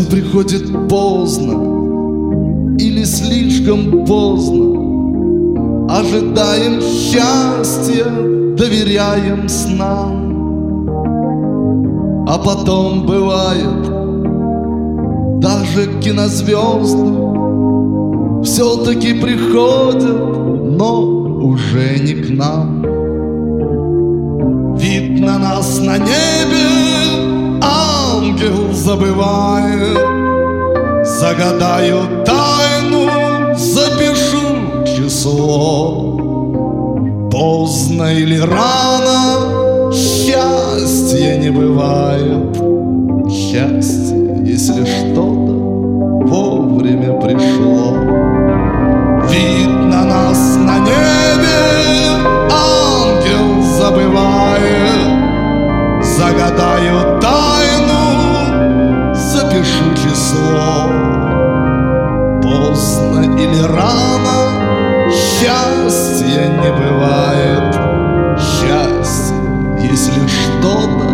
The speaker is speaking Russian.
приходит поздно или слишком поздно. Ожидаем счастья, доверяем снам. А потом бывает, даже кинозвезды все-таки приходят, но уже не к нам. Вид на нас на небе ангел забывает. Загадаю тайну, запишу число. Поздно или рано счастья не бывает. Счастье, если что-то вовремя пришло. Вид на нас на небе ангел забывает. Загадаю тайну, запишу число. Поздно или рано счастья не бывает. Счастье, если что-то